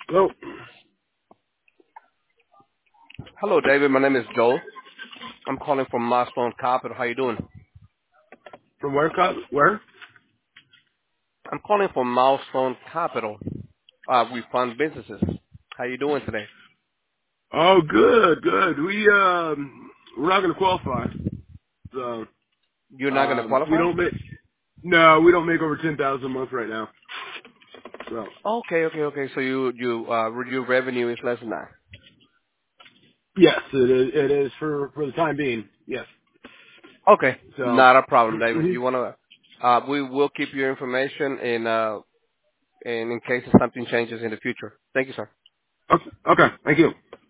Hello. Hello, David. My name is Joel. I'm calling from Milestone Capital. How you doing? From where? Where? I'm calling from Milestone Capital. We fund businesses. How you doing today? Oh, good, good. We're not going to qualify. So, You're not going to we qualify? don't make. No, we don't make over 10,000 a month right now. So, Okay. So your revenue is less than that. yes, it is. It is for the time being. Yes. Okay, So, not a problem, David. mhm. You wanna? We will keep your information in case something changes in the future. Thank you, sir. Okay. Okay. Thank you.